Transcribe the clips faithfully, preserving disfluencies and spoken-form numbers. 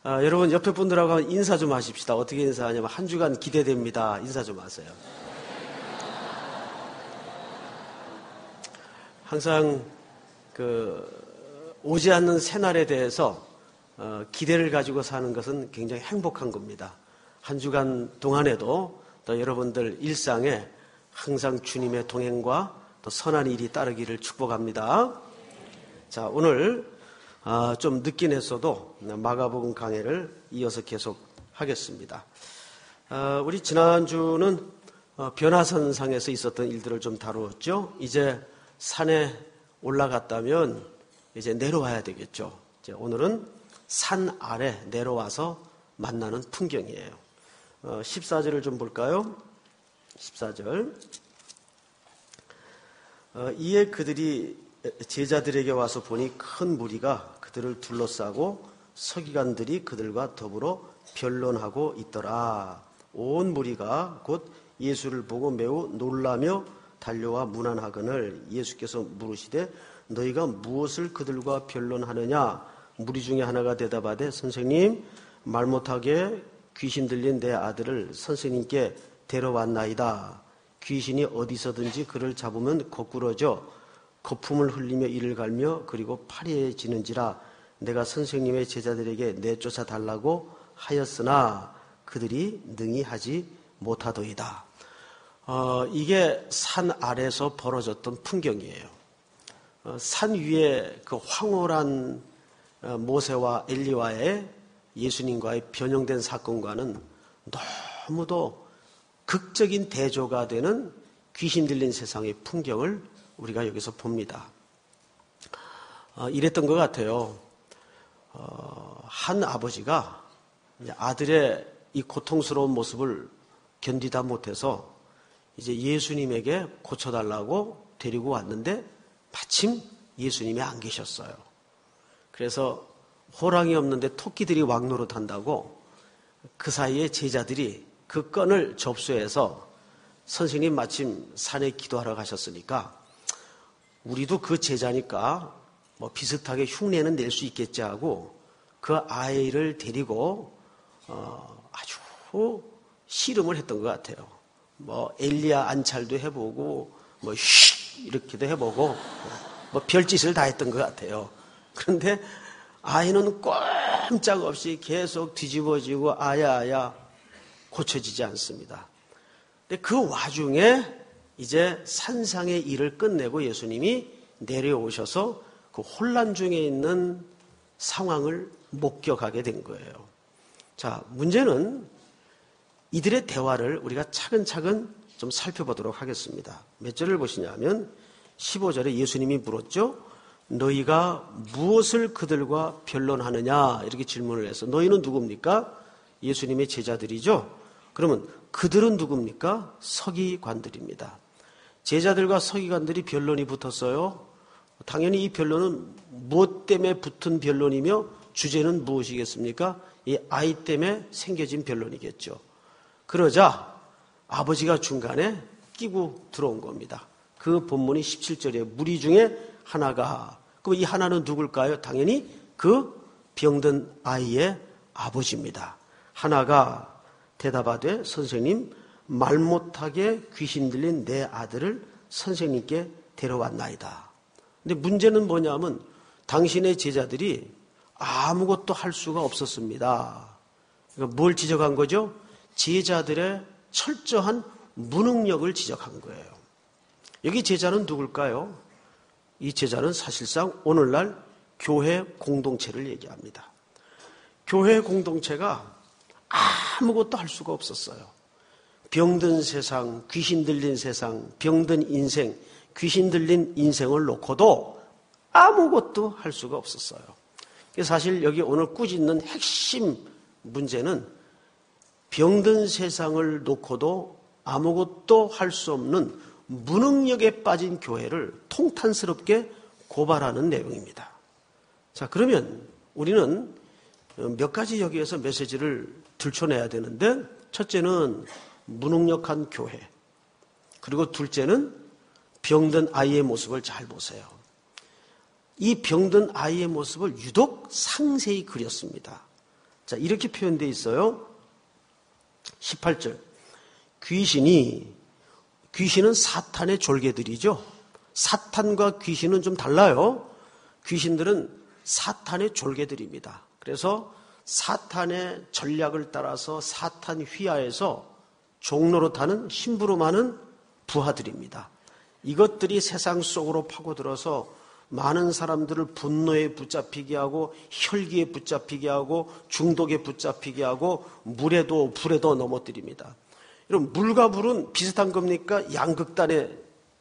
아, 여러분 옆에 분들하고 인사 좀 하십시다. 어떻게 인사하냐면 한 주간 기대됩니다. 인사 좀 하세요. 항상 그 오지 않는 새날에 대해서 어, 기대를 가지고 사는 것은 굉장히 행복한 겁니다. 한 주간 동안에도 또 여러분들 일상에 항상 주님의 동행과 또 선한 일이 따르기를 축복합니다. 자, 오늘 아, 좀 늦긴 했어도 마가복음 강해를 이어서 계속 하겠습니다. 아, 우리 지난주는 어, 변화선상에서 있었던 일들을 좀 다루었죠. 이제 산에 올라갔다면 이제 내려와야 되겠죠. 이제 오늘은 산 아래 내려와서 만나는 풍경이에요. 어, 십사 절을 좀 볼까요? 십사 절. 어, 이에 그들이 제자들에게 와서 보니 큰 무리가 그들을 둘러싸고 서기관들이 그들과 더불어 변론하고 있더라. 온 무리가 곧 예수를 보고 매우 놀라며 달려와 문안하거늘 예수께서 물으시되 너희가 무엇을 그들과 변론하느냐? 무리 중에 하나가 대답하되 선생님 말 못하게 귀신 들린 내 아들을 선생님께 데려왔나이다. 귀신이 어디서든지 그를 잡으면 거꾸러져 거품을 흘리며 이를 갈며 그리고 파리해지는지라 내가 선생님의 제자들에게 내쫓아 달라고 하였으나 그들이 능히 하지 못하더이다. 어, 이게 산 아래서 벌어졌던 풍경이에요. 어, 산 위에 그 황홀한 어, 모세와 엘리와의 예수님과의 변형된 사건과는 너무도 극적인 대조가 되는 귀신 들린 세상의 풍경을 우리가 여기서 봅니다. 어, 이랬던 것 같아요. 어, 한 아버지가 아들의 이 고통스러운 모습을 견디다 못해서 이제 예수님에게 고쳐달라고 데리고 왔는데 마침 예수님이 안 계셨어요. 그래서 호랑이 없는데 토끼들이 왕노릇 한다고 그 사이에 제자들이 그 건을 접수해서 선생님 마침 산에 기도하러 가셨으니까 우리도 그 제자니까 뭐 비슷하게 흉내는 낼 수 있겠지 하고 그 아이를 데리고 어 아주 씨름을 했던 것 같아요. 뭐 엘리야 안찰도 해보고 뭐 쉿 이렇게도 해보고 뭐 별짓을 다 했던 것 같아요. 그런데 아이는 꼼짝없이 계속 뒤집어지고 아야아야 고쳐지지 않습니다. 근데 그 와중에 이제 산상의 일을 끝내고 예수님이 내려오셔서 그 혼란 중에 있는 상황을 목격하게 된 거예요. 자, 문제는 이들의 대화를 우리가 차근차근 좀 살펴보도록 하겠습니다. 몇 절을 보시냐면 십오 절에 예수님이 물었죠. 너희가 무엇을 그들과 변론하느냐 이렇게 질문을 해서 너희는 누굽니까? 예수님의 제자들이죠. 그러면 그들은 누굽니까? 서기관들입니다. 제자들과 서기관들이 변론이 붙었어요. 당연히 이 변론은 무엇 때문에 붙은 변론이며 주제는 무엇이겠습니까? 이 아이 때문에 생겨진 변론이겠죠. 그러자 아버지가 중간에 끼고 들어온 겁니다. 그 본문이 십칠 절에 무리 중에 하나가, 그럼 이 하나는 누굴까요? 당연히 그 병든 아이의 아버지입니다. 하나가 대답하되 선생님 말 못하게 귀신 들린 내 아들을 선생님께 데려왔나이다. 근데 문제는 뭐냐면 당신의 제자들이 아무것도 할 수가 없었습니다. 그러니까 뭘 지적한 거죠? 제자들의 철저한 무능력을 지적한 거예요. 여기 제자는 누굴까요? 이 제자는 사실상 오늘날 교회 공동체를 얘기합니다. 교회 공동체가 아무것도 할 수가 없었어요. 병든 세상, 귀신 들린 세상, 병든 인생, 귀신 들린 인생을 놓고도 아무것도 할 수가 없었어요. 사실 여기 오늘 꾸짖는 핵심 문제는 병든 세상을 놓고도 아무것도 할 수 없는 무능력에 빠진 교회를 통탄스럽게 고발하는 내용입니다. 자, 그러면 우리는 몇 가지 여기에서 메시지를 들춰내야 되는데, 첫째는 무능력한 교회, 그리고 둘째는 병든 아이의 모습을 잘 보세요. 이 병든 아이의 모습을 유독 상세히 그렸습니다. 자, 이렇게 표현되어 있어요. 십팔 절. 귀신이, 귀신은 사탄의 졸개들이죠. 사탄과 귀신은 좀 달라요. 귀신들은 사탄의 졸개들입니다. 그래서 사탄의 전략을 따라서 사탄 휘하에서 종노릇하는 심부름하는 부하들입니다. 이것들이 세상 속으로 파고들어서 많은 사람들을 분노에 붙잡히게 하고 혈기에 붙잡히게 하고 중독에 붙잡히게 하고 물에도 불에도 넘어뜨립니다. 여러분, 물과 불은 비슷한 겁니까? 양극단의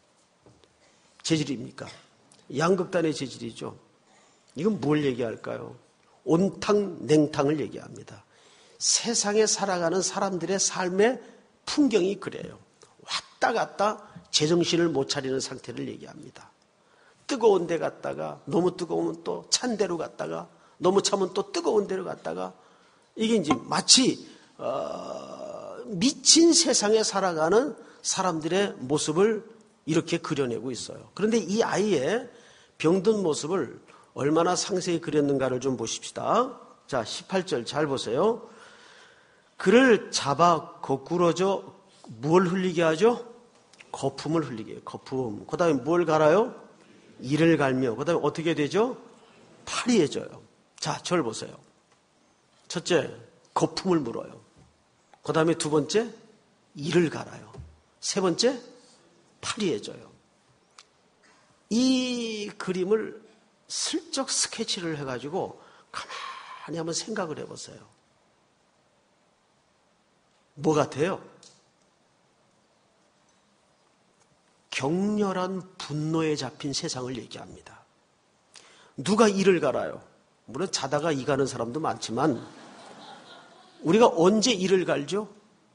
재질입니까? 양극단의 재질이죠. 이건 뭘 얘기할까요? 온탕, 냉탕을 얘기합니다. 세상에 살아가는 사람들의 삶의 풍경이 그래요. 왔다 갔다 제정신을 못 차리는 상태를 얘기합니다. 뜨거운 데 갔다가 너무 뜨거우면 또 찬 데로 갔다가 너무 차면 또 뜨거운 데로 갔다가 이게 이제 마치 어, 미친 세상에 살아가는 사람들의 모습을 이렇게 그려내고 있어요. 그런데 이 아이의 병든 모습을 얼마나 상세히 그렸는가를 좀 보십시다. 자, 십팔 절 잘 보세요. 그를 잡아 거꾸러져 뭘 흘리게 하죠? 거품을 흘리게 해요. 거품. 그 다음에 뭘 갈아요? 이를 갈며. 그 다음에 어떻게 되죠? 파리해져요. 자, 절 보세요. 첫째, 거품을 물어요. 그 다음에 두 번째, 이를 갈아요. 세 번째, 파리해져요. 이 그림을 슬쩍 스케치를 해가지고 가만히 한번 생각을 해보세요. 뭐 같아요? 격렬한 분노에 잡힌 세상을 얘기합니다. 누가 이를 갈아요? 물론 자다가 이 가는 사람도 많지만 우리가 언제 이를 갈죠?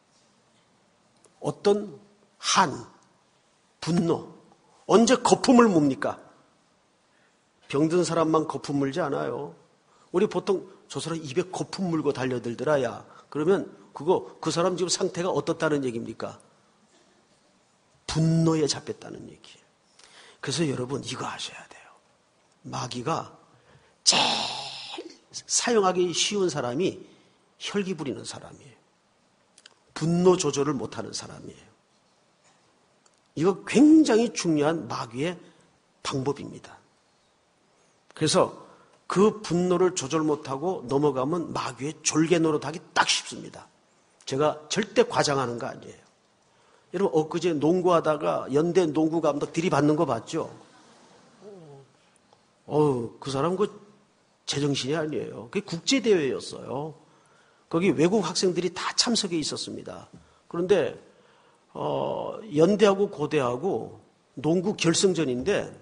어떤 한, 분노. 언제 거품을 뭡니까? 병든 사람만 거품 물지 않아요. 우리 보통 저 사람 입에 거품 물고 달려들더라 야. 그러면 그거 그 사람 지금 상태가 어떻다는 얘기입니까? 분노에 잡혔다는 얘기예요. 그래서 여러분 이거 아셔야 돼요. 마귀가 제일 사용하기 쉬운 사람이 혈기 부리는 사람이에요. 분노 조절을 못하는 사람이에요. 이거 굉장히 중요한 마귀의 방법입니다. 그래서 그 분노를 조절 못하고 넘어가면 마귀의 졸개 노릇하기 딱 쉽습니다. 제가 절대 과장하는 거 아니에요. 여러분 엊그제 농구하다가 연대 농구 감독 들이받는 거 봤죠? 어우, 그 사람 그 제정신이 아니에요. 그게 국제대회였어요. 거기 외국 학생들이 다 참석해 있었습니다. 그런데 어, 연대하고 고대하고 농구 결승전인데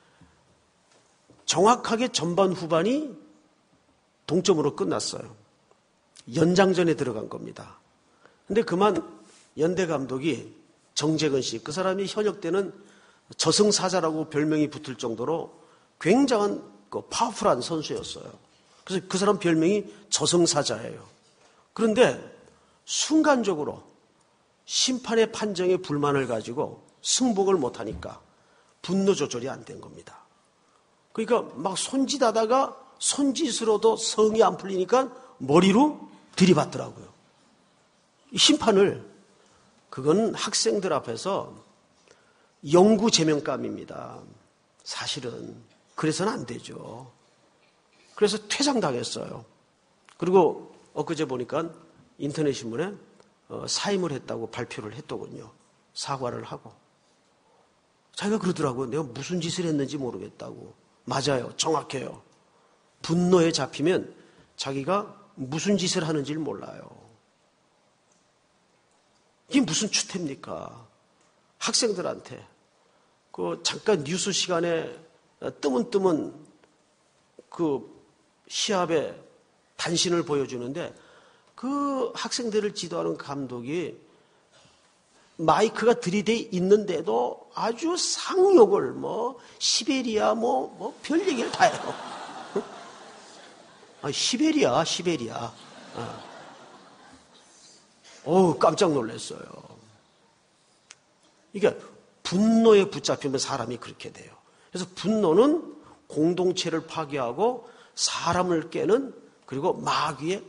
정확하게 전반 후반이 동점으로 끝났어요. 연장전에 들어간 겁니다. 근데 그만 연대 감독이 정재근 씨, 그 사람이 현역 때는 저승사자라고 별명이 붙을 정도로 굉장한 그 파워풀한 선수였어요. 그래서 그 사람 별명이 저승사자예요. 그런데 순간적으로 심판의 판정에 불만을 가지고 승복을 못하니까 분노 조절이 안 된 겁니다. 그러니까 막 손짓하다가 손짓으로도 성이 안 풀리니까 머리로 들이받더라고요. 심판을. 그건 학생들 앞에서 영구 제명감입니다. 사실은. 그래서는 안 되죠. 그래서 퇴장당했어요. 그리고 엊그제 보니까 인터넷 신문에 사임을 했다고 발표를 했더군요. 사과를 하고. 자기가 그러더라고요. 내가 무슨 짓을 했는지 모르겠다고. 맞아요. 정확해요. 분노에 잡히면 자기가 무슨 짓을 하는지를 몰라요. 이게 무슨 추태입니까? 학생들한테 그 잠깐 뉴스 시간에 뜨문뜨문 그 시합에 단신을 보여주는데 그 학생들을 지도하는 감독이 마이크가 들이대 있는데도 아주 상욕을 뭐 시베리아 뭐 뭐 별 얘기를 다 해요. 아, 시베리아 시베리아. 어. 어우, 깜짝 놀랐어요. 이게 분노에 붙잡히면 사람이 그렇게 돼요. 그래서 분노는 공동체를 파괴하고 사람을 깨는 그리고 마귀의 가장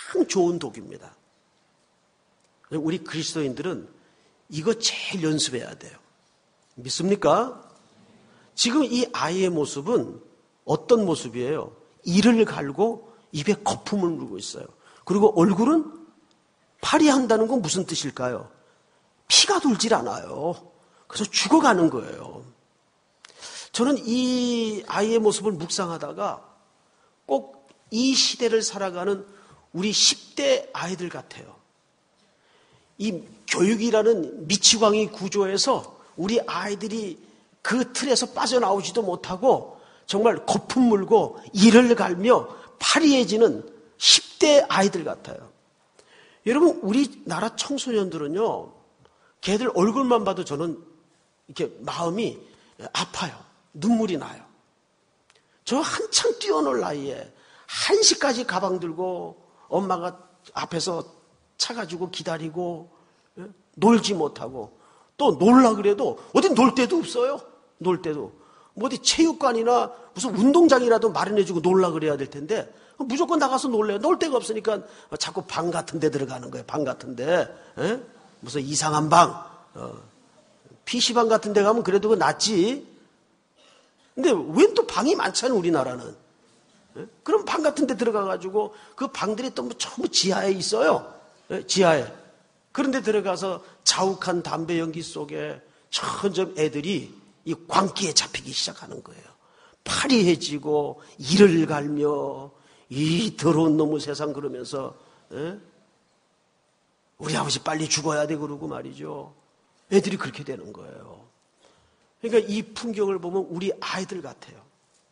가장 좋은 독입니다. 우리 그리스도인들은 이거 제일 연습해야 돼요. 믿습니까? 지금 이 아이의 모습은 어떤 모습이에요? 이를 갈고 입에 거품을 물고 있어요. 그리고 얼굴은 파리한다는 건 무슨 뜻일까요? 피가 돌질 않아요. 그래서 죽어가는 거예요. 저는 이 아이의 모습을 묵상하다가 꼭 이 시대를 살아가는 우리 십 대 아이들 같아요. 이 교육이라는 미치광이 구조에서 우리 아이들이 그 틀에서 빠져나오지도 못하고 정말 거품 물고 이를 갈며 파리해지는 십 대 아이들 같아요. 여러분, 우리나라 청소년들은요, 걔들 얼굴만 봐도 저는 이렇게 마음이 아파요. 눈물이 나요. 저 한창 뛰어놀 나이에 한 시까지 가방 들고 엄마가 앞에서 차 가지고 기다리고 놀지 못하고 또 놀라 그래도 어디 놀 데도 없어요. 놀 데도. 뭐 어디 체육관이나 무슨 운동장이라도 마련해주고 놀라 그래야 될 텐데 무조건 나가서 놀래요. 놀 데가 없으니까 자꾸 방 같은 데 들어가는 거예요. 방 같은 데. 에? 무슨 이상한 방. 어. 피시방 같은 데 가면 그래도 낫지. 근데 웬 또 방이 많잖아요. 우리나라는. 에? 그럼 방 같은 데 들어가가지고 그 방들이 또 전부 지하에 있어요. 에? 지하에. 그런데 들어가서 자욱한 담배 연기 속에 점점 애들이 이 광기에 잡히기 시작하는 거예요. 파리해지고 이를 갈며 이 더러운 놈의 세상 그러면서 에? 우리 아버지 빨리 죽어야 돼 그러고 말이죠. 애들이 그렇게 되는 거예요. 그러니까 이 풍경을 보면 우리 아이들 같아요.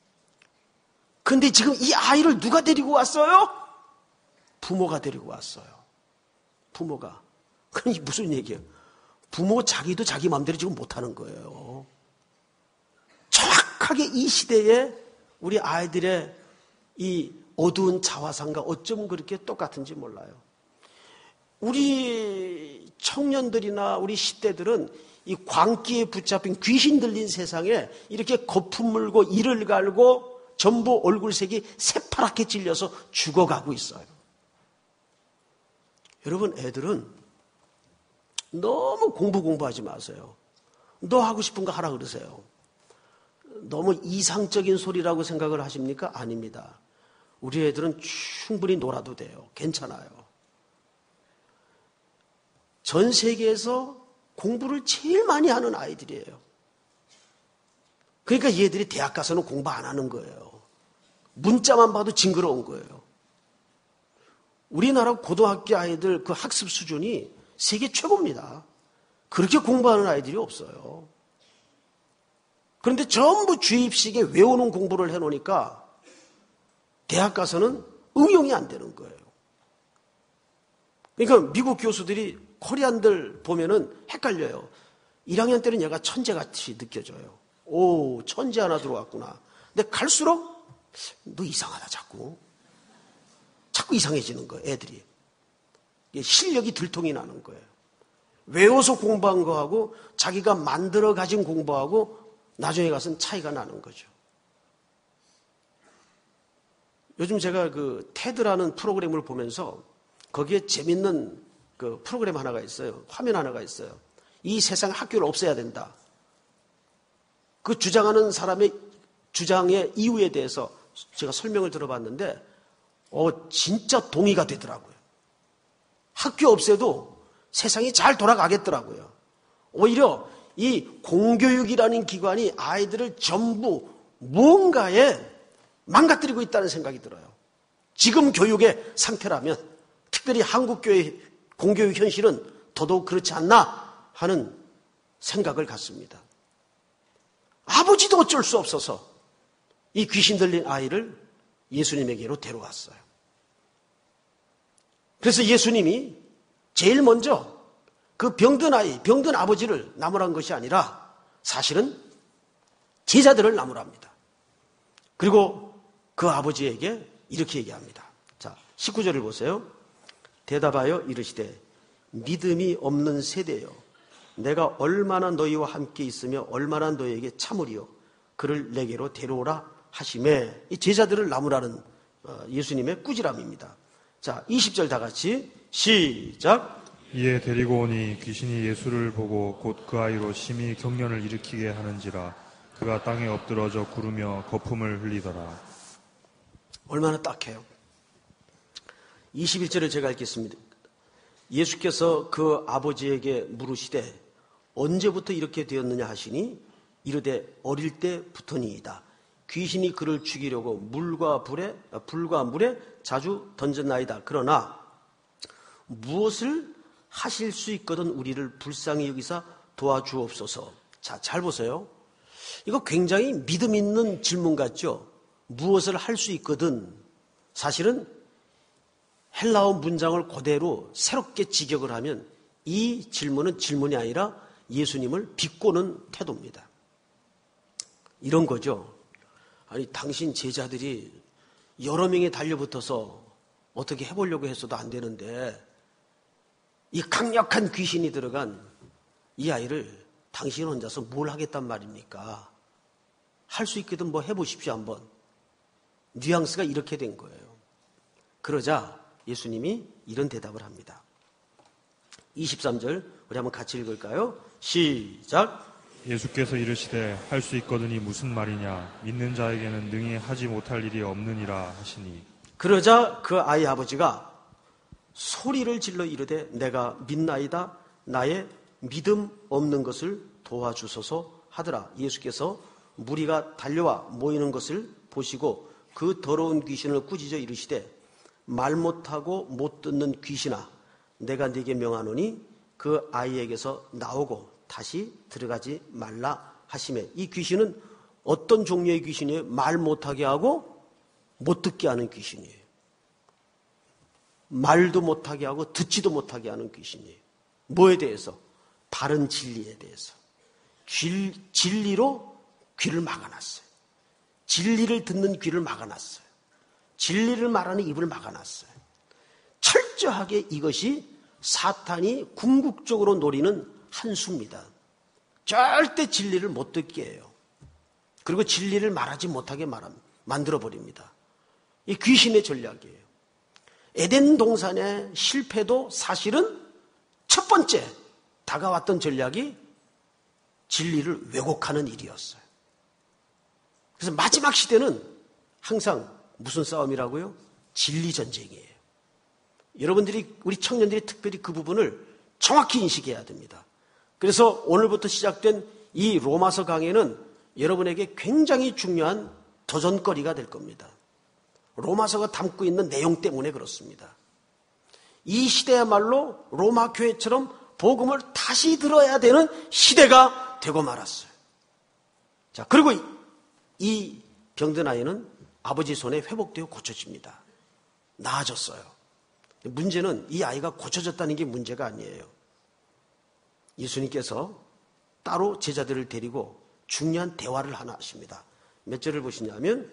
근데 지금 이 아이를 누가 데리고 왔어요? 부모가 데리고 왔어요. 부모가. 그럼 이게 무슨 얘기예요? 부모 자기도 자기 마음대로 지금 못하는 거예요. 정확하게 이 시대에 우리 아이들의 이 어두운 자화상과 어쩜 그렇게 똑같은지 몰라요. 우리 청년들이나 우리 십 대들은 이 광기에 붙잡힌 귀신 들린 세상에 이렇게 거품 물고 이를 갈고 전부 얼굴색이 새파랗게 찔려서 죽어가고 있어요. 여러분, 애들은 너무 공부 공부하지 마세요. 너 하고 싶은 거 하라 그러세요. 너무 이상적인 소리라고 생각을 하십니까? 아닙니다. 우리 애들은 충분히 놀아도 돼요. 괜찮아요. 전 세계에서 공부를 제일 많이 하는 아이들이에요. 그러니까 얘들이 대학 가서는 공부 안 하는 거예요. 문자만 봐도 징그러운 거예요. 우리나라 고등학교 아이들 그 학습 수준이 세계 최고입니다. 그렇게 공부하는 아이들이 없어요. 그런데 전부 주입식에 외우는 공부를 해놓으니까 대학 가서는 응용이 안 되는 거예요. 그러니까 미국 교수들이 코리안들 보면은 헷갈려요. 일 학년 때는 얘가 천재같이 느껴져요. 오, 천재 하나 들어왔구나. 근데 갈수록 너 이상하다 자꾸. 자꾸 이상해지는 거예요, 애들이. 실력이 들통이 나는 거예요. 외워서 공부한 거하고 자기가 만들어 가진 공부하고 나중에 가서는 차이가 나는 거죠. 요즘 제가 그 테드라는 프로그램을 보면서 거기에 재밌는 그 프로그램 하나가 있어요. 화면 하나가 있어요. 이 세상 학교를 없애야 된다. 그 주장하는 사람의 주장의 이유에 대해서 제가 설명을 들어봤는데 어, 진짜 동의가 되더라고요. 학교 없애도 세상이 잘 돌아가겠더라고요. 오히려 이 공교육이라는 기관이 아이들을 전부 무언가에 망가뜨리고 있다는 생각이 들어요. 지금 교육의 상태라면 특별히 한국교회 공교육 현실은 더더욱 그렇지 않나 하는 생각을 갖습니다. 아버지도 어쩔 수 없어서 이 귀신 들린 아이를 예수님에게로 데려왔어요. 그래서 예수님이 제일 먼저 그 병든 아이, 병든 아버지를 나무란 것이 아니라 사실은 제자들을 나무랍니다. 그리고 그 아버지에게 이렇게 얘기합니다. 자, 십구 절을 보세요. 대답하여 이르시되 믿음이 없는 세대여 내가 얼마나 너희와 함께 있으며 얼마나 너희에게 참으리요 그를 내게로 데려오라 하시매 이 제자들을 나무라는 예수님의 꾸지람입니다. 자, 이십 절 다 같이 시작. 이에 데리고 오니 귀신이 예수를 보고 곧 그 아이로 심히 경련을 일으키게 하는지라 그가 땅에 엎드러져 구르며 거품을 흘리더라. 얼마나 딱해요. 이십일 절을 제가 읽겠습니다. 예수께서 그 아버지에게 물으시되 언제부터 이렇게 되었느냐 하시니 이르되 어릴 때부터니이다. 귀신이 그를 죽이려고 물과 불에, 불과 물에 자주 던졌나이다. 그러나 무엇을 하실 수 있거든 우리를 불쌍히 여기사 도와주옵소서. 자, 잘 보세요. 이거 굉장히 믿음 있는 질문 같죠? 무엇을 할 수 있거든. 사실은 헬라어 문장을 그대로 새롭게 직역을 하면 이 질문은 질문이 아니라 예수님을 비꼬는 태도입니다. 이런 거죠. 아니, 당신 제자들이 여러 명이 달려붙어서 어떻게 해보려고 했어도 안 되는데 이 강력한 귀신이 들어간 이 아이를 당신 혼자서 뭘 하겠단 말입니까? 할 수 있거든 뭐 해보십시오 한번. 뉘앙스가 이렇게 된 거예요. 그러자 예수님이 이런 대답을 합니다. 이십삼 절 우리 한번 같이 읽을까요? 시작. 예수께서 이르시되 할 수 있거든이 무슨 말이냐 믿는 자에게는 능히 하지 못할 일이 없느니라 하시니. 그러자 그 아이 아버지가 소리를 질러 이르되 내가 믿나이다. 나의 믿음 없는 것을 도와주소서 하더라. 예수께서 무리가 달려와 모이는 것을 보시고 그 더러운 귀신을 꾸짖어 이르시되 말 못하고 못 듣는 귀신아 내가 네게 명하노니 그 아이에게서 나오고 다시 들어가지 말라 하시매. 이 귀신은 어떤 종류의 귀신이에요? 말 못하게 하고 못 듣게 하는 귀신이에요. 말도 못하게 하고 듣지도 못하게 하는 귀신이에요. 뭐에 대해서? 바른 진리에 대해서. 길, 진리로 귀를 막아놨어요. 진리를 듣는 귀를 막아놨어요. 진리를 말하는 입을 막아놨어요. 철저하게 이것이 사탄이 궁극적으로 노리는 한 수입니다. 절대 진리를 못 듣게 해요. 그리고 진리를 말하지 못하게 말합니다. 만들어버립니다. 이 귀신의 전략이에요. 에덴 동산의 실패도 사실은 첫 번째 다가왔던 전략이 진리를 왜곡하는 일이었어요. 그래서 마지막 시대는 항상 무슨 싸움이라고요? 진리 전쟁이에요. 여러분들이, 우리 청년들이 특별히 그 부분을 정확히 인식해야 됩니다. 그래서 오늘부터 시작된 이 로마서 강해는 여러분에게 굉장히 중요한 도전거리가 될 겁니다. 로마서가 담고 있는 내용 때문에 그렇습니다. 이 시대야말로 로마 교회처럼 복음을 다시 들어야 되는 시대가 되고 말았어요. 자, 그리고 이 병든 아이는 아버지 손에 회복되어 고쳐집니다. 나아졌어요. 문제는 이 아이가 고쳐졌다는 게 문제가 아니에요. 예수님께서 따로 제자들을 데리고 중요한 대화를 하나 하십니다. 몇 절을 보시냐면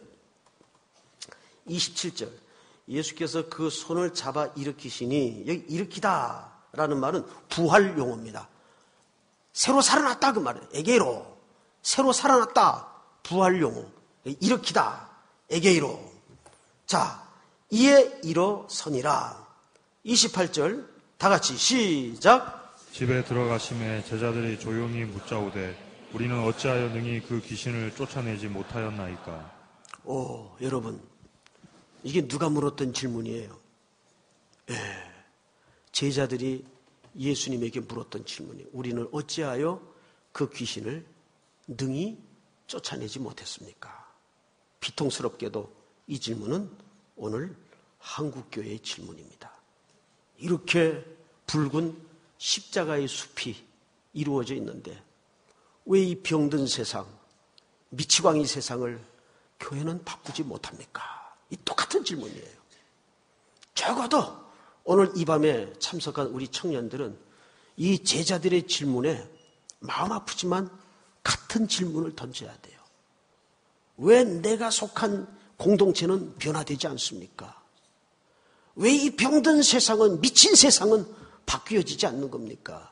이십칠 절. 예수께서 그 손을 잡아 일으키시니, 여기 일으키다라는 말은 부활 용어입니다. 새로 살아났다 그 말이에요. 에게이로. 새로 살아났다. 부활 용어. 일으키다. 에게이로. 자, 이에 일어서니라. 이십팔 절 다 같이 시작. 집에 들어가심에 제자들이 조용히 묻자오되 우리는 어찌하여 능히 그 귀신을 쫓아내지 못하였나이까. 오, 여러분, 이게 누가 물었던 질문이에요? 예, 제자들이 예수님에게 물었던 질문이에요. 우리는 어찌하여 그 귀신을 능히 쫓아내지 못했습니까? 비통스럽게도 이 질문은 오늘 한국교회의 질문입니다. 이렇게 붉은 십자가의 숲이 이루어져 있는데 왜 이 병든 세상, 미치광이 세상을 교회는 바꾸지 못합니까? 이 똑같은 질문이에요. 적어도 오늘 이 밤에 참석한 우리 청년들은 이 제자들의 질문에 마음 아프지만 같은 질문을 던져야 돼요. 왜 내가 속한 공동체는 변화되지 않습니까? 왜 이 병든 세상은, 미친 세상은 바뀌어지지 않는 겁니까?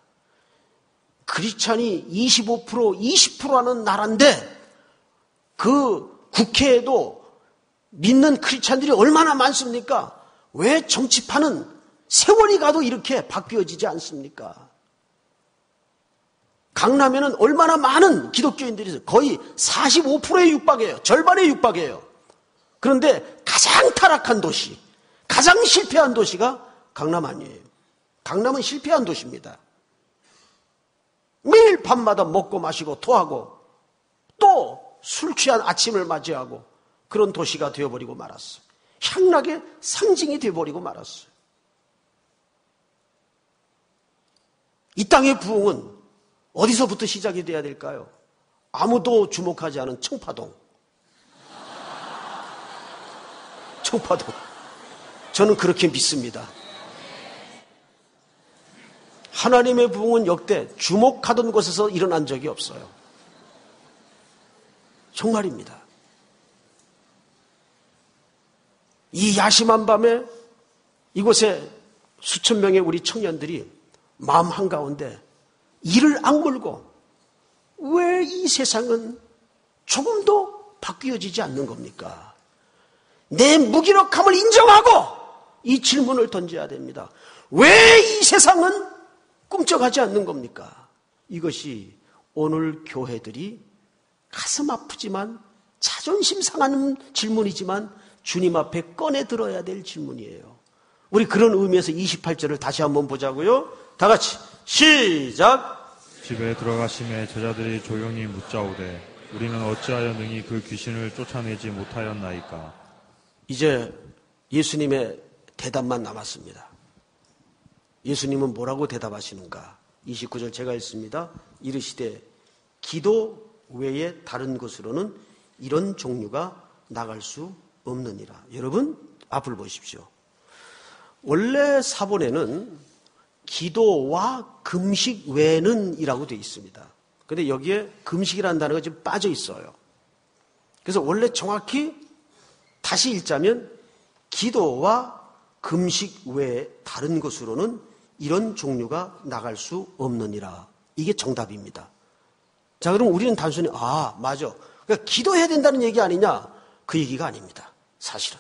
크리스찬이 이십오 퍼센트, 이십 퍼센트 하는 나라인데 그 국회에도 믿는 크리스찬들이 얼마나 많습니까? 왜 정치판은 세월이 가도 이렇게 바뀌어지지 않습니까? 강남에는 얼마나 많은 기독교인들이 있어요. 거의 사십오 퍼센트에 육박해요. 절반에 육박해요. 그런데 가장 타락한 도시, 가장 실패한 도시가 강남 아니에요. 강남은 실패한 도시입니다. 매일 밤마다 먹고 마시고 토하고 또 술 취한 아침을 맞이하고 그런 도시가 되어버리고 말았어요. 향락의 상징이 되어버리고 말았어요. 이 땅의 부흥은 어디서부터 시작이 돼야 될까요? 아무도 주목하지 않은 청파동. 청파동. 저는 그렇게 믿습니다. 하나님의 부흥은 역대 주목하던 곳에서 일어난 적이 없어요. 정말입니다. 이 야심한 밤에 이곳에 수천 명의 우리 청년들이 마음 한가운데 이를 악물고 왜 이 세상은 조금도 바뀌어지지 않는 겁니까? 내 무기력함을 인정하고 이 질문을 던져야 됩니다. 왜 이 세상은 꿈쩍하지 않는 겁니까? 이것이 오늘 교회들이 가슴 아프지만 자존심 상하는 질문이지만 주님 앞에 꺼내 들어야 될 질문이에요. 우리 그런 의미에서 이십팔 절을 다시 한번 보자고요. 다 같이 시작. 집에 들어가심에 제자들이 조용히 묻자오되 우리는 어찌하여 능히 그 귀신을 쫓아내지 못하였나이까. 이제 예수님의 대답만 남았습니다. 예수님은 뭐라고 대답하시는가? 이십구 절 제가 읽습니다. 이르시되 기도 외에 다른 곳으로는 이런 종류가 나갈 수 없느니라. 여러분 앞을 보십시오. 원래 사본에는 기도와 금식 외에는 이라고 되어 있습니다. 그런데 여기에 금식이라는 단어가 지금 빠져 있어요. 그래서 원래 정확히 다시 읽자면 기도와 금식 외에 다른 곳으로는 이런 종류가 나갈 수 없느니라. 이게 정답입니다. 자, 그럼 우리는 단순히 아, 맞아. 그러니까 기도해야 된다는 얘기 아니냐? 그 얘기가 아닙니다. 사실은.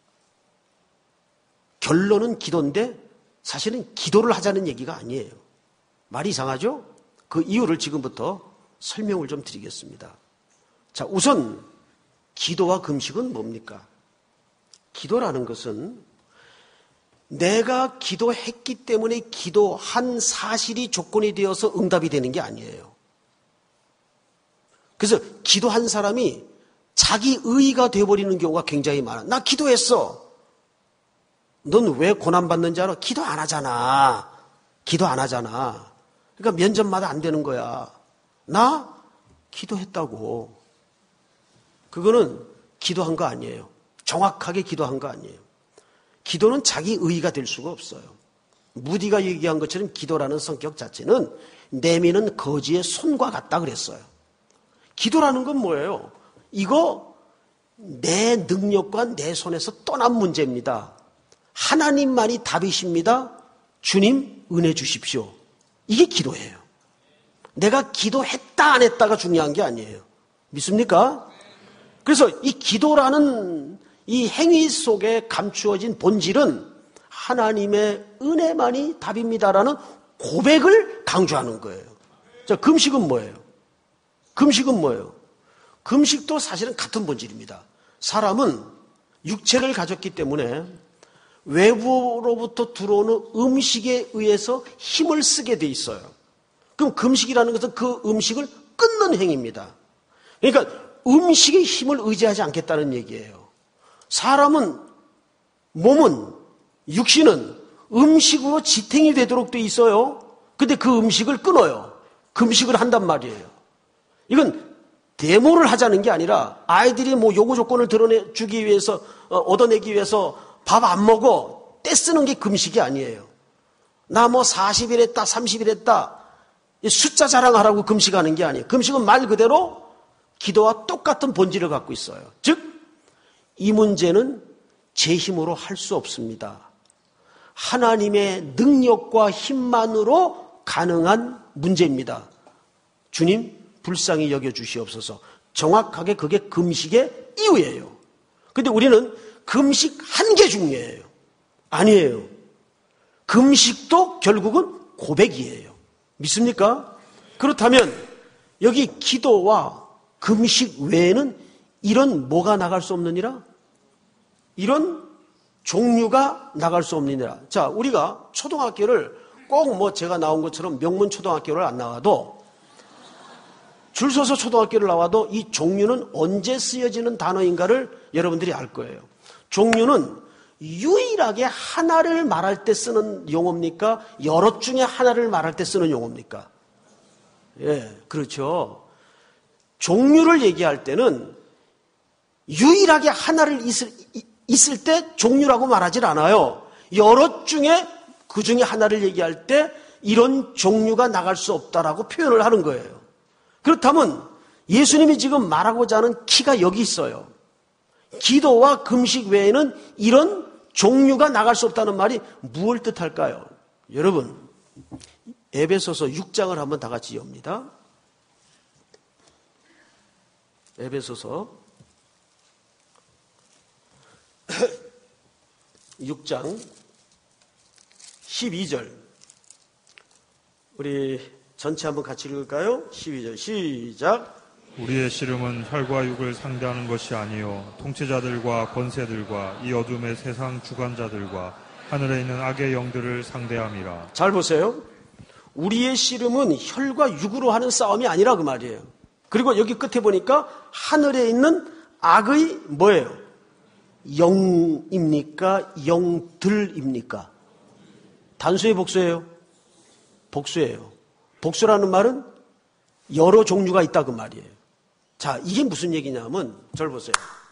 결론은 기도인데 사실은 기도를 하자는 얘기가 아니에요. 말이 이상하죠? 그 이유를 지금부터 설명을 좀 드리겠습니다. 자, 우선 기도와 금식은 뭡니까? 기도라는 것은 내가 기도했기 때문에 기도한 사실이 조건이 되어서 응답이 되는 게 아니에요. 그래서 기도한 사람이 자기 의의가 되어버리는 경우가 굉장히 많아. 나 기도했어. 넌 왜 고난받는지 알아? 기도 안 하잖아. 기도 안 하잖아. 그러니까 면접마다 안 되는 거야. 나 기도했다고. 그거는 기도한 거 아니에요. 정확하게 기도한 거 아니에요. 기도는 자기 의의가 될 수가 없어요. 무디가 얘기한 것처럼 기도라는 성격 자체는 내미는 거지의 손과 같다 그랬어요. 기도라는 건 뭐예요? 이거 내 능력과 내 손에서 떠난 문제입니다. 하나님만이 답이십니다. 주님 은혜 주십시오. 이게 기도예요. 내가 기도했다 안 했다가 중요한 게 아니에요. 믿습니까? 그래서 이 기도라는 이 행위 속에 감추어진 본질은 하나님의 은혜만이 답입니다라는 고백을 강조하는 거예요. 자, 금식은 뭐예요? 금식은 뭐예요? 금식도 사실은 같은 본질입니다. 사람은 육체를 가졌기 때문에 외부로부터 들어오는 음식에 의해서 힘을 쓰게 돼 있어요. 그럼 금식이라는 것은 그 음식을 끊는 행위입니다. 그러니까 음식의 힘을 의지하지 않겠다는 얘기예요. 사람은, 몸은, 육신은 음식으로 지탱이 되도록 돼 있어요. 근데 그 음식을 끊어요. 금식을 한단 말이에요. 이건 데모를 하자는 게 아니라 아이들이 뭐 요구 조건을 드러내주기 위해서, 어, 얻어내기 위해서 밥 안 먹어. 떼쓰는 게 금식이 아니에요. 나 뭐 사십 일 했다, 삼십 일 했다. 숫자 자랑하라고 금식하는 게 아니에요. 금식은 말 그대로 기도와 똑같은 본질을 갖고 있어요. 즉, 이 문제는 제 힘으로 할 수 없습니다. 하나님의 능력과 힘만으로 가능한 문제입니다. 주님, 불쌍히 여겨주시옵소서. 정확하게 그게 금식의 이유예요. 근데 우리는 금식 한 게 중요해요. 아니에요. 금식도 결국은 고백이에요. 믿습니까? 그렇다면 여기 기도와 금식 외에는 이런 뭐가 나갈 수 없느니라? 이런 종류가 나갈 수 없느니라. 자, 우리가 초등학교를 꼭 뭐 제가 나온 것처럼 명문 초등학교를 안 나와도 줄 서서 초등학교를 나와도 이 종류는 언제 쓰여지는 단어인가를 여러분들이 알 거예요. 종류는 유일하게 하나를 말할 때 쓰는 용어입니까? 여럿 중에 하나를 말할 때 쓰는 용어입니까? 예, 그렇죠. 종류를 얘기할 때는 유일하게 하나를 있을, 있을 때 종류라고 말하질 않아요. 여럿 중에 그 중에 하나를 얘기할 때 이런 종류가 나갈 수 없다라고 표현을 하는 거예요. 그렇다면 예수님이 지금 말하고자 하는 키가 여기 있어요. 기도와 금식 외에는 이런 종류가 나갈 수 없다는 말이 무엇을 뜻할까요? 여러분, 에베소서 육 장을 한번 다 같이 엽니다. 에베소서 육 장 십이 절. 우리 전체 한번 같이 읽을까요? 십이 절 시작. 우리의 씨름은 혈과 육을 상대하는 것이 아니요 통치자들과 권세들과 이 어둠의 세상 주관자들과 하늘에 있는 악의 영들을 상대함이라. 잘 보세요. 우리의 씨름은 혈과 육으로 하는 싸움이 아니라 그 말이에요. 그리고 여기 끝에 보니까 하늘에 있는 악의 뭐예요? 영입니까? 영들입니까? 단수의 복수예요? 복수예요. 복수라는 말은 여러 종류가 있다 그 말이에요. 자, 이게 무슨 얘기냐면 절 보세요.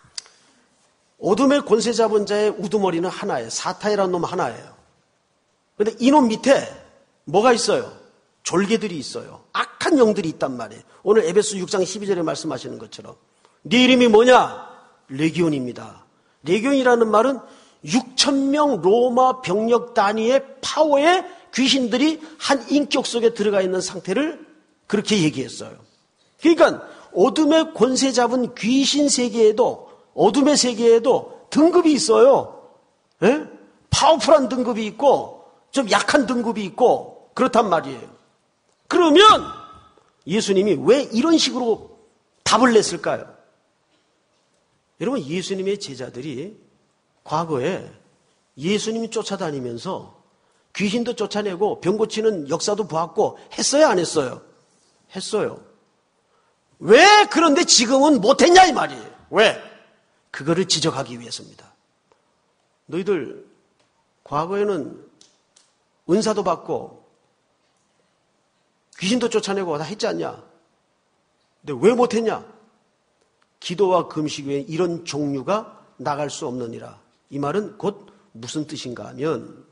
어둠의 권세 잡은 자의 우두머리는 하나예요. 사탄이라는 놈 하나예요. 그런데 이놈 밑에 뭐가 있어요? 졸개들이 있어요. 악한 영들이 있단 말이에요. 오늘 에베소 육 장 십이 절에 말씀하시는 것처럼 네 이름이 뭐냐? 레기온입니다. 레기온이라는 말은 육천 명 로마 병력 단위의 파워의 귀신들이 한 인격 속에 들어가 있는 상태를 그렇게 얘기했어요. 그러니까 어둠의 권세 잡은 귀신 세계에도 어둠의 세계에도 등급이 있어요. 예? 파워풀한 등급이 있고 좀 약한 등급이 있고 그렇단 말이에요. 그러면 예수님이 왜 이런 식으로 답을 냈을까요? 여러분, 예수님의 제자들이 과거에 예수님이 쫓아다니면서 귀신도 쫓아내고 병 고치는 역사도 보았고 했어요, 안 했어요? 했어요. 왜 그런데 지금은 못했냐 이 말이에요. 왜? 그거를 지적하기 위해서입니다. 너희들 과거에는 은사도 받고 귀신도 쫓아내고 다 했지 않냐? 근데 왜 못했냐? 기도와 금식 외에 이런 종류가 나갈 수 없느니라. 이 말은 곧 무슨 뜻인가 하면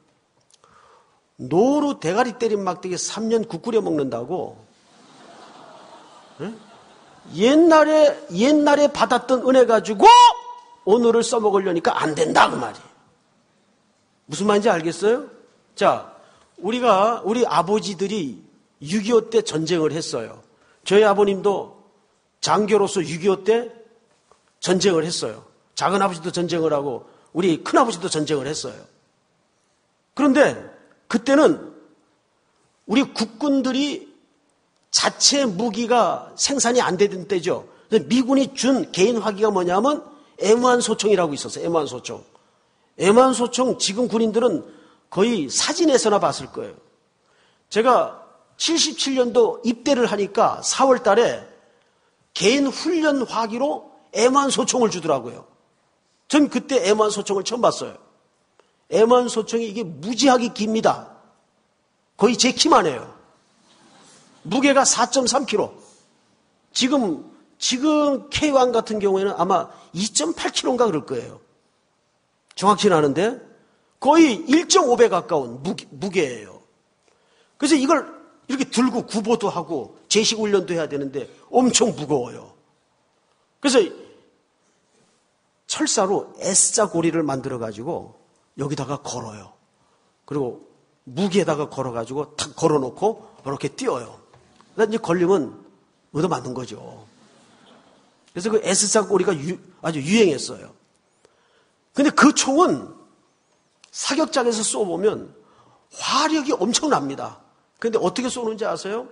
노루 대가리 때린 막대기 삼 년 국 끓여 먹는다고 네? 옛날에 옛날에 받았던 은혜 가지고 오늘을 써먹으려니까 안 된다 그 말이에요. 무슨 말인지 알겠어요? 자, 우리가 우리 아버지들이 육이오 때 전쟁을 했어요. 저희 아버님도 장교로서 육이오 때 전쟁을 했어요. 작은 아버지도 전쟁을 하고 우리 큰 아버지도 전쟁을 했어요. 그런데 그때는 우리 국군들이 자체 무기가 생산이 안 되던 때죠. 미군이 준 개인 화기가 뭐냐면 엠 원 소총이라고 있었어요. 엠 원 소총. 엠 원 소총 지금 군인들은 거의 사진에서나 봤을 거예요. 제가 칠십칠 년도 입대를 하니까 사월 달에 개인 훈련 화기로 엠 원 소총을 주더라고요. 전 그때 엠 원 소총을 처음 봤어요. 엠 원 소총이 이게 무지하게 깁니다. 거의 제 키만 해요. 무게가 사 점 삼 킬로그램. 지금, 지금 케이 원 같은 경우에는 아마 이 점 팔 킬로그램인가 그럴 거예요. 정확히는 아는데 거의 일 점 오 배 가까운 무게, 무게예요. 그래서 이걸 이렇게 들고 구보도 하고 제식 훈련도 해야 되는데 엄청 무거워요. 그래서 철사로 S자 고리를 만들어가지고 여기다가 걸어요. 그리고 무기에다가 걸어가지고 탁 걸어놓고 이렇게 띄어요. 그러니까 이제 걸리면 얻어맞는 거죠. 그래서 그 S자 고리가 유, 아주 유행했어요. 근데 그 총은 사격장에서 쏘보면 화력이 엄청납니다. 그런데 어떻게 쏘는지 아세요?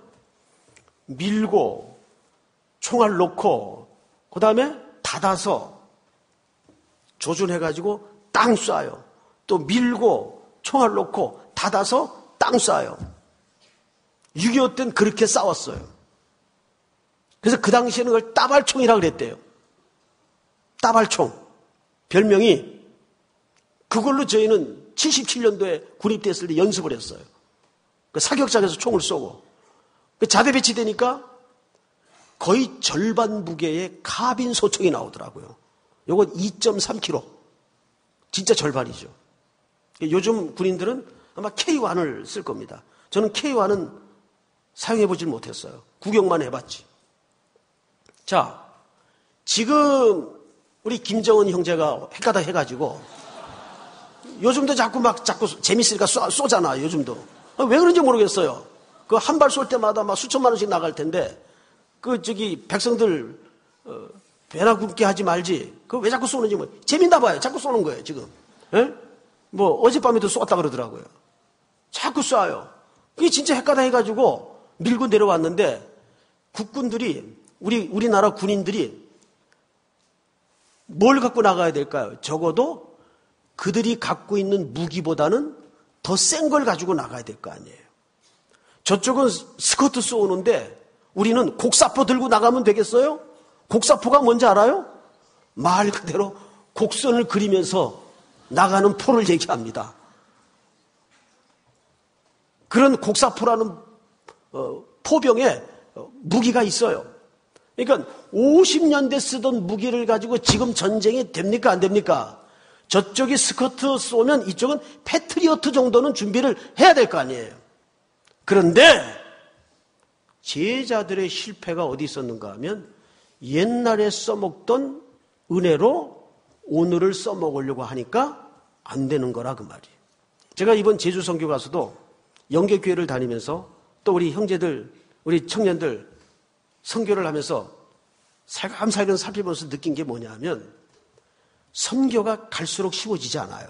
밀고 총알 놓고 그 다음에 닫아서 조준해가지고 땅 쏴요. 또 밀고 총알 놓고 닫아서 땅 쏴요. 육이오 때는 그렇게 싸웠어요. 그래서 그 당시에는 그걸 따발총이라고 그랬대요. 따발총. 별명이 그걸로 저희는 칠십칠 년도에 군입됐을 때 연습을 했어요. 그 사격장에서 총을 쏘고 그 자대 배치되니까 거의 절반 무게의 카빈 소총이 나오더라고요. 요건 이 점 삼 킬로그램. 진짜 절반이죠. 요즘 군인들은 아마 케이 원을 쓸 겁니다. 저는 케이 원은 사용해보질 못했어요. 구경만 해봤지. 자, 지금 우리 김정은 형제가 헷가닥 해가지고 요즘도 자꾸 막 자꾸 재밌으니까 쏘, 쏘잖아. 요즘도. 왜 그런지 모르겠어요. 그 한 발 쏠 때마다 막 수천만 원씩 나갈 텐데 그 저기 백성들 어, 배나 굶게 하지 말지. 그 왜 자꾸 쏘는지 뭐 재밌나 봐요. 자꾸 쏘는 거예요 지금. 에? 뭐 어젯밤에도 쏘았다 그러더라고요. 자꾸 쏴요. 그게 진짜 헷가닥 해가지고 밀고 내려왔는데 국군들이 우리 우리나라 군인들이 뭘 갖고 나가야 될까요? 적어도 그들이 갖고 있는 무기보다는 더 센 걸 가지고 나가야 될 거 아니에요. 저쪽은 스커트 쏘는데 우리는 곡사포 들고 나가면 되겠어요? 곡사포가 뭔지 알아요? 말 그대로 곡선을 그리면서 나가는 포를 얘기합니다. 그런 곡사포라는 어, 포병에 어, 무기가 있어요. 그러니까 오십 년대 쓰던 무기를 가지고 지금 전쟁이 됩니까? 안 됩니까? 저쪽이 스커트 쏘면 이쪽은 패트리어트 정도는 준비를 해야 될 거 아니에요. 그런데 제자들의 실패가 어디 있었는가 하면 옛날에 써먹던 은혜로 오늘을 써먹으려고 하니까 안 되는 거라 그 말이에요. 제가 이번 제주 선교 가서도 영계교회를 다니면서 또 우리 형제들, 우리 청년들 선교를 하면서 살감살감 살펴보면서 느낀 게 뭐냐 하면 선교가 갈수록 쉬워지지 않아요.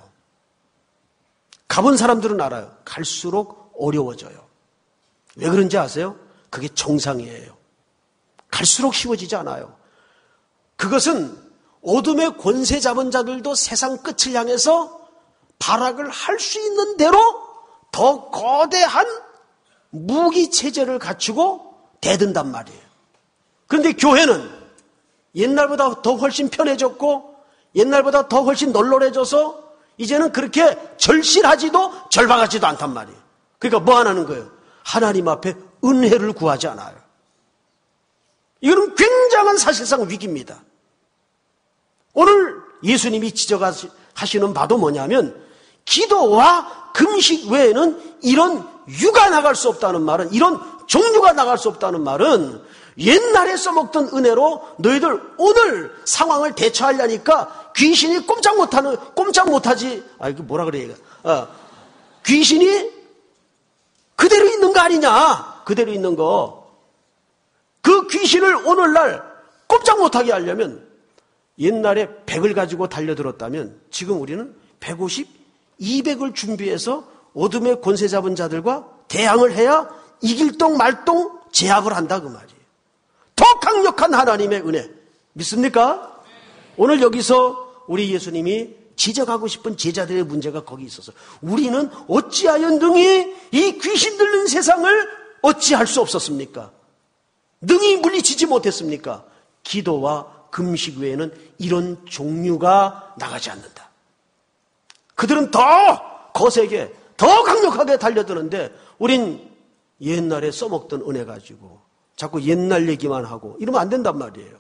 가본 사람들은 알아요. 갈수록 어려워져요. 왜 그런지 아세요? 그게 정상이에요. 갈수록 쉬워지지 않아요. 그것은 어둠의 권세 잡은 자들도 세상 끝을 향해서 발악을 할 수 있는 대로 더 거대한 무기 체제를 갖추고 대든단 말이에요. 그런데 교회는 옛날보다 더 훨씬 편해졌고 옛날보다 더 훨씬 널널해져서 이제는 그렇게 절실하지도 절박하지도 않단 말이에요. 그러니까 뭐 하는 거예요? 하나님 앞에 은혜를 구하지 않아요. 이거는 굉장한 사실상 위기입니다. 오늘 예수님이 지적하시는 바도 뭐냐면 기도와 금식 외에는 이런 유가 나갈 수 없다는 말은, 이런 종류가 나갈 수 없다는 말은 옛날에 써먹던 은혜로 너희들 오늘 상황을 대처하려니까 귀신이 꼼짝 못하는, 꼼짝 못하지, 아, 이거 뭐라 그래, 어, 귀신이 그대로 있는 거 아니냐, 그대로 있는 거. 그 귀신을 오늘날 꼼짝 못하게 하려면 옛날에 백을 가지고 달려들었다면 지금 우리는 백오십, 이백을 준비해서 어둠의 권세 잡은 자들과 대항을 해야 이길 동 말동 제압을 한다 그 말이에요. 더 강력한 하나님의 은혜 믿습니까? 오늘 여기서 우리 예수님이 지적하고 싶은 제자들의 문제가 거기 있어서 우리는 어찌하여 능히 이 귀신 들린 세상을 어찌할 수 없었습니까? 능히 물리치지 못했습니까? 기도와 금식 외에는 이런 종류가 나가지 않는다. 그들은 더 거세게, 더 강력하게 달려드는데 우린 옛날에 써먹던 은혜 가지고 자꾸 옛날 얘기만 하고 이러면 안 된단 말이에요.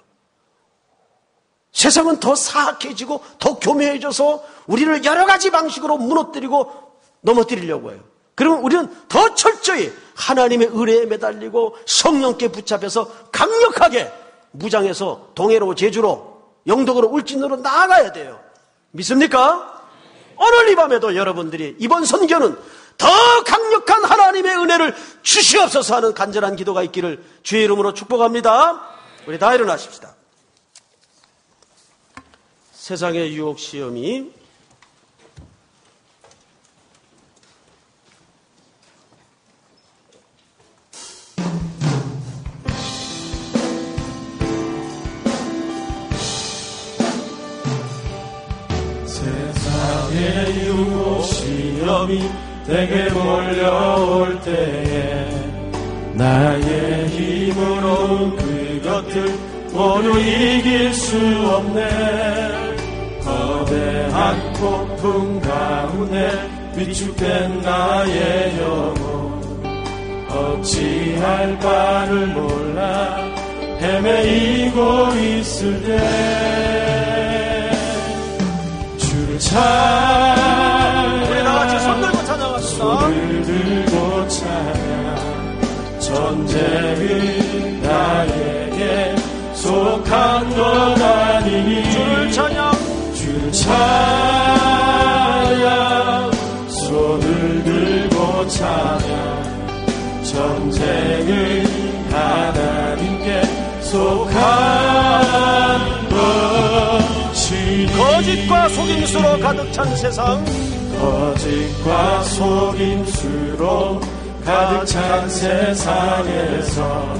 세상은 더 사악해지고 더 교묘해져서 우리를 여러 가지 방식으로 무너뜨리고 넘어뜨리려고 해요. 그러면 우리는 더 철저히 하나님의 은혜에 매달리고 성령께 붙잡혀서 강력하게 무장해서 동해로 제주로 영덕으로 울진으로 나아가야 돼요. 믿습니까? 오늘 이 밤에도 여러분들이 이번 선교는 더 강력한 하나님의 은혜를 주시옵소서 하는 간절한 기도가 있기를 주의 이름으로 축복합니다. 우리 다 일어나십시다. 세상의 유혹 시험이 위험이 내게 몰려올 때에 나의 힘으로 그것들 모두 이길 수 없네. 거대한 폭풍 가운데 위축된 나의 영혼 어찌할 바를 몰라 헤매이고 있을 때 주를 찬양 우리 다같이 손 들고 찬양합시다. 손을 들고 찬양 전쟁은 나에게 속한 것 아니니 주를 찬양 주를 찬양 손을 들고 찬양 전쟁은 하나님께 속한 것이니 거짓과 속임수로 가득 찬 세상 거짓과 속임수로 가득 찬 세상에서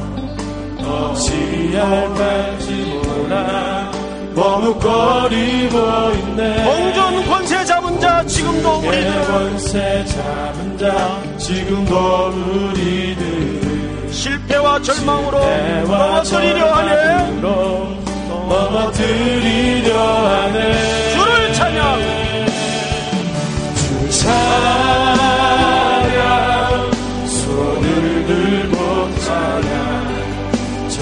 어찌할 바지 몰라 머뭇거리고 있네. 공존 권세 잡은 자 지금도 우리들 권세 잡은 자 지금도 우리들 실패와 절망으로 넘어뜨리려 하네. 넘어뜨리려 하네. 주를 찬양 주 찬양 손을 들고 찬양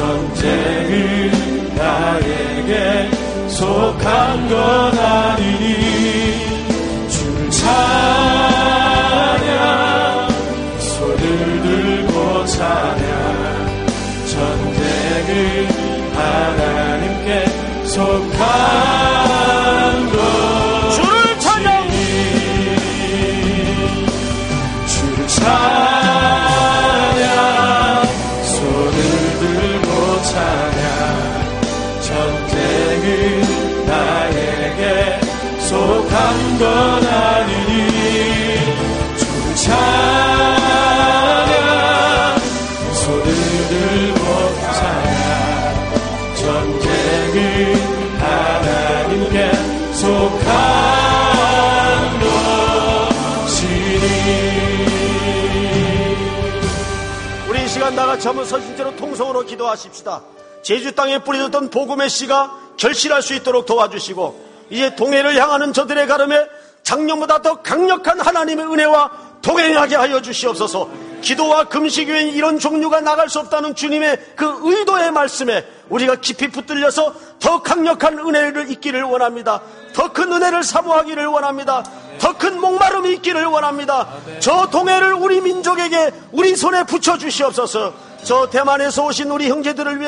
전쟁은 나에게 속한 것 아니니 주를 찬양 손을 들고 찬양 전쟁은 하나님께 속한 것 주를 찬양 주를 찬양 손을 들고 찬양 전쟁은 나에게 속한 것 아니니 주를 찬양 손을 들고 찬양 전쟁은 하나님께 속한 것이니. 우리 이 시간 나같이 한번 서신대로 통성으로 기도하십시다. 제주 땅에 뿌려졌던 복음의 씨가 결실할 수 있도록 도와주시고 이제 동해를 향하는 저들의 가름에 작년보다 더 강력한 하나님의 은혜와 동행하게 하여 주시옵소서. 기도와 금식 외엔 이런 종류가 나갈 수 없다는 주님의 그 의도의 말씀에 우리가 깊이 붙들려서 더 강력한 은혜를 잊기를 원합니다. 더 큰 은혜를 사모하기를 원합니다. 더 큰 목마름이 있기를 원합니다. 저 동해를 우리 민족에게 우리 손에 붙여 주시옵소서. 저 대만에서 오신 우리 형제들을 위해